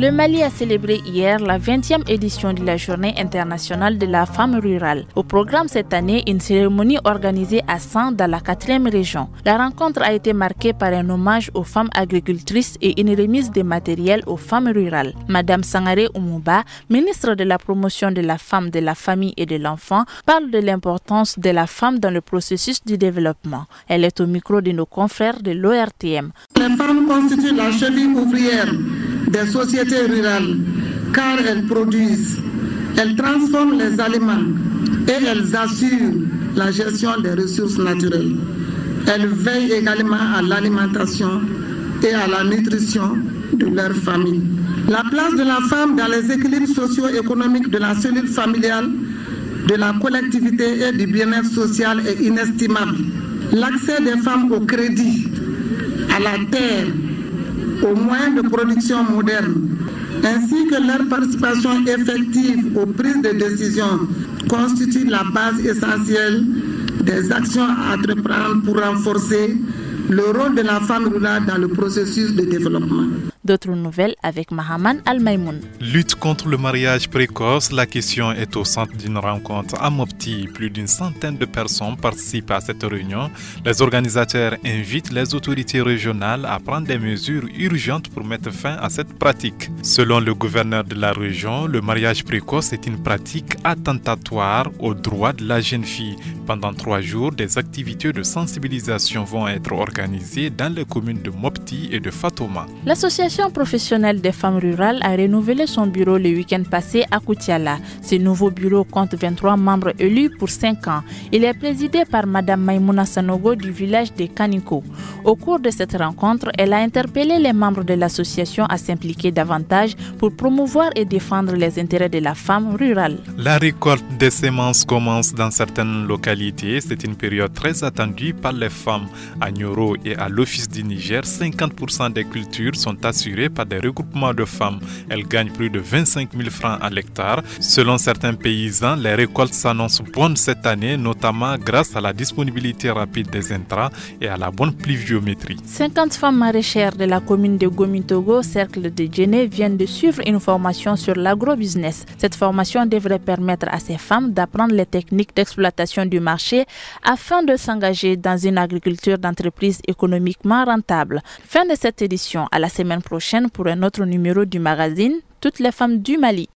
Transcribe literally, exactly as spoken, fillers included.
Le Mali a célébré hier la vingtième édition de la Journée internationale de la femme rurale. Au programme cette année, une cérémonie organisée à San dans la quatrième région. La rencontre a été marquée par un hommage aux femmes agricultrices et une remise de matériel aux femmes rurales. Madame Sangaré Oumouba, ministre de la promotion de la femme, de la famille et de l'enfant, parle de l'importance de la femme dans le processus du développement. Elle est au micro de nos confrères de l'O R T M. Les femmes constituent la cheville ouvrière des sociétés rurales car elles produisent, elles transforment les aliments et elles assurent la gestion des ressources naturelles. Elles veillent également à l'alimentation et à la nutrition de leur famille. La place de la femme dans les équilibres socio-économiques de la cellule familiale, de la collectivité et du bien-être social est inestimable. L'accès des femmes au crédit, à la terre, aux moyens de production modernes, ainsi que leur participation effective aux prises de décision constituent la base essentielle des actions à entreprendre pour renforcer le rôle de la femme rurale dans le processus de développement. D'autres nouvelles avec Mahaman Al-Maïmoun. Lutte contre le mariage précoce, la question est au centre d'une rencontre à Mopti. Plus d'une centaine de personnes participent à cette réunion. Les organisateurs invitent les autorités régionales à prendre des mesures urgentes pour mettre fin à cette pratique. Selon le gouverneur de la région, le mariage précoce est une pratique attentatoire aux droits de la jeune fille. Pendant trois jours, des activités de sensibilisation vont être organisées dans les communes de Mopti et de Fatoma. L'association professionnelle des femmes rurales a renouvelé son bureau le week-end passé à Koutiala. Ce nouveau bureau compte vingt-trois membres élus pour cinq ans. Il est présidé par Madame Maïmouna Sanogo du village de Kaniko. Au cours de cette rencontre, elle a interpellé les membres de l'association à s'impliquer davantage pour promouvoir et défendre les intérêts de la femme rurale. La récolte des semences commence dans certaines localités. C'est une période très attendue par les femmes. À Nioro et à l'Office du Niger, cinquante pour cent des cultures sont assurées par des regroupements de femmes. Elles gagnent plus de vingt-cinq mille francs à l'hectare. Selon certains paysans, les récoltes s'annoncent bonnes cette année, notamment grâce à la disponibilité rapide des intrants et à la bonne pluviométrie. cinquante femmes maraîchères de la commune de Gomintogo, cercle de Djéné, viennent de suivre une formation sur l'agrobusiness. Cette formation devrait permettre à ces femmes d'apprendre les techniques d'exploitation du marché afin de s'engager dans une agriculture d'entreprise économiquement rentable. Fin de cette édition, à la semaine prochaine pour un autre numéro du magazine Toutes les femmes du Mali.